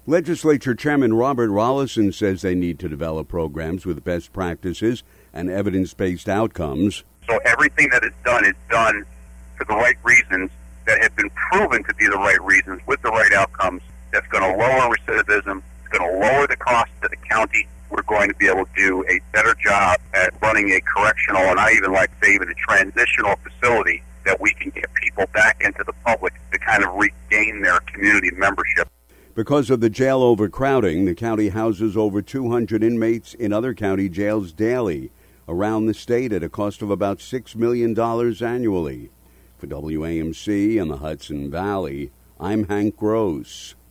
Legislature Chairman Robert Rollison says they need to develop programs with best practices and evidence-based outcomes. So everything that is done for the right reasons that have been proven to be the right reasons with the right outcomes. That's going to lower recidivism. It's going to lower the cost to the county. We're going to be able to do a better job at running a correctional, and I even like to say even a transitional facility that we can get people back into the public to kind of regain their community membership. Because of the jail overcrowding, the county houses over 200 inmates in other county jails daily around the state at a cost of about $6 million annually. For WAMC and the Hudson Valley, I'm Hank Gross.